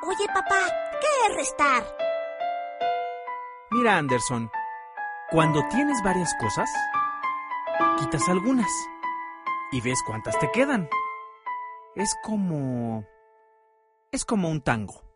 Oye, papá, ¿qué es restar? Mira, Anderson, cuando tienes varias cosas, quitas algunas y ves cuántas te quedan. Es como un tango.